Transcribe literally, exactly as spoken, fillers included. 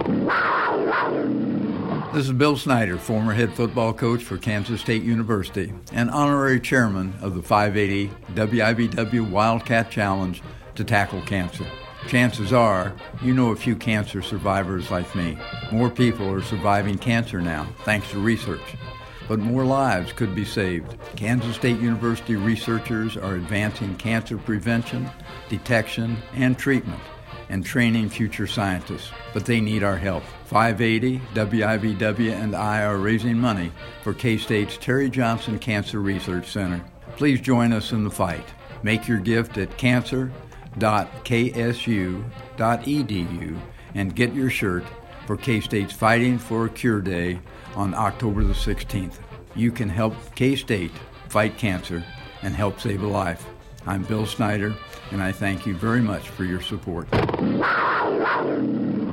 This is Bill Snyder, former head football coach for Kansas State University and honorary chairman of the five eighty W I B W Wildcat Challenge to tackle cancer. Chances are you know a few cancer survivors like me. More people are surviving cancer now, thanks to research. But more lives could be saved. Kansas State University researchers are advancing cancer prevention, detection, and treatment, and training future scientists. But they need our help. five eighty W I B W and I are raising money for K-State's Terry Johnson Cancer Research Center. Please join us in the fight. Make your gift at cancer dot k s u dot e d u and get your shirt for K-State's Fighting for a Cure Day on October the sixteenth. You can help K-State fight cancer and help save a life. I'm Bill Snyder, and I thank you very much for your support.